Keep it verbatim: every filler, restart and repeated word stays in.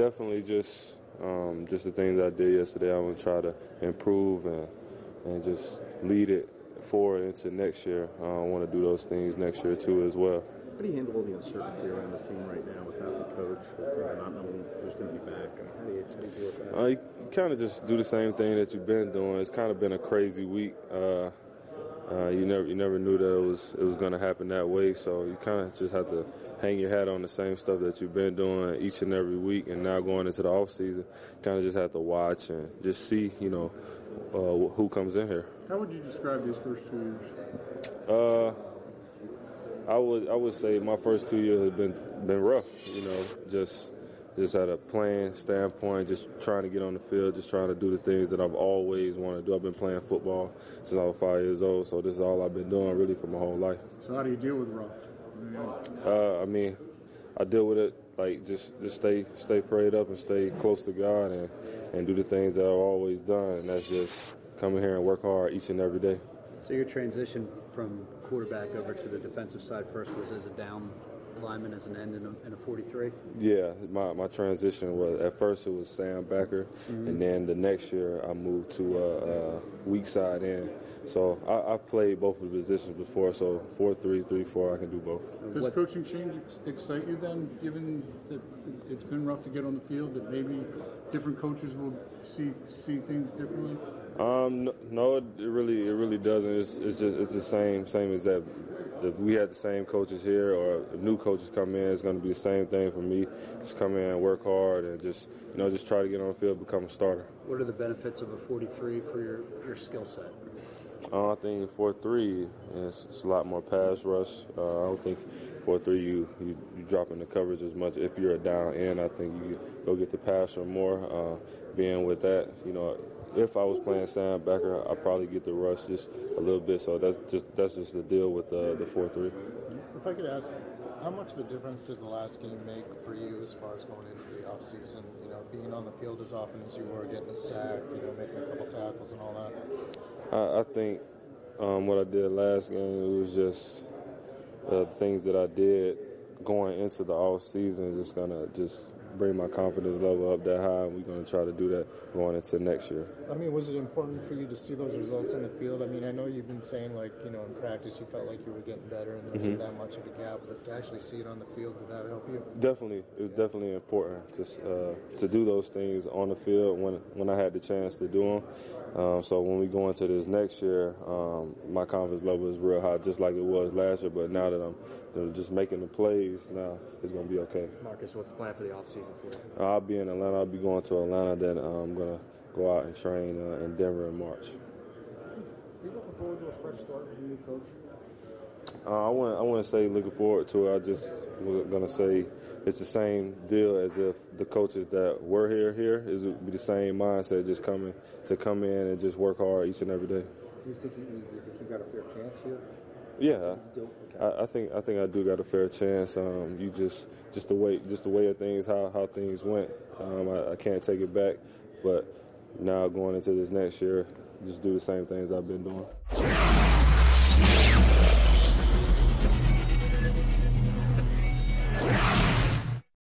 definitely just um, just the things I did yesterday. I'm gonna try to improve and and just lead it forward into next year. Uh, I want to do those things next year too as well. How do you handle all the uncertainty around the team right now without the coach, with not knowing who's going to be back? How do you, how do you deal with that? Uh, you kind of just do the same thing that you've been doing. It's kind of been a crazy week. Uh, uh, you never you never knew that it was it was going to happen that way. So you kind of just have to hang your hat on the same stuff that you've been doing each and every week. And now going into the off season, kind of just have to watch and just see, you know, uh, who comes in here. How would you describe these first two years? Uh, I would I would say my first two years have been been rough. You know, just just at a playing standpoint, just trying to get on the field, just trying to do the things that I've always wanted to do. I've been playing football since I was five years old, so this is all I've been doing really for my whole life. So how do you deal with rough? Uh, I mean, I deal with it like just just stay stay prayed up and stay close to God and and do the things that I've always done, and that's just come in here and work hard each and every day. So your transition from quarterback over to the defensive side first was as a down lineman, as an end in a, in a forty-three? Yeah, my, my transition was, at first it was Sam Becker, mm-hmm. and then the next year I moved to a, a weak side end. So I, I've played both of the positions before, so four three, three four, I can do both. Does what, coaching change excite you then, given that it's been rough to get on the field, that maybe different coaches will see see things differently? Um, no, no, it really it really doesn't. It's, it's just it's the same same as that. If we had the same coaches here, or if new coaches come in, it's going to be the same thing for me. Just come in, work hard, and just you know just try to get on the field, become a starter. What are the benefits of a forty-three for your, your skill set? Uh, I think four three is it's a lot more pass rush. Uh, I don't think four three you, you you drop in the coverage as much. If you're a down end, I think you go get the passer more. Uh, being with that, you know. If I was playing Sam Becker, I'd probably get the rush just a little bit. So that's just that's just the deal with uh, the four three. If I could ask, how much of a difference did the last game make for you as far as going into the off season? You know, being on the field as often as you were, getting a sack, you know, making a couple tackles and all that. I, I think um, what I did last game, it was just uh, things that I did going into the off season is just gonna just bring my confidence level up that high, and we're going to try to do that going into next year. I mean, was it important for you to see those results in the field? I mean, I know you've been saying, like, you know, in practice you felt like you were getting better and there wasn't mm-hmm. that much of a gap, but to actually see it on the field, did that help you? Definitely. It was definitely important to uh, to do those things on the field when when I had the chance to do them. Um, so when we go into this next year, um, my confidence level is real high, just like it was last year, but now that I'm you know, just making the plays, now it's going to be okay. Marcus, what's the plan for the offseason for you? Uh, I'll be in Atlanta. I'll be going to Atlanta, then uh, I'm going to go out and train uh, in Denver in March. Are you looking forward to a fresh start with a new coach? Uh, I wouldn't, I wouldn't say looking forward to it. I just was going to say it's the same deal as if the coaches that were here here. It would be the same mindset, just coming to come in and just work hard each and every day. Do you think you, do you think you got a fair chance here? Yeah, I, I think I think I do got a fair chance. Um, you just just the way just the way of things, how, how things went. Um, I, I can't take it back, but now going into this next year, just do the same things I've been doing.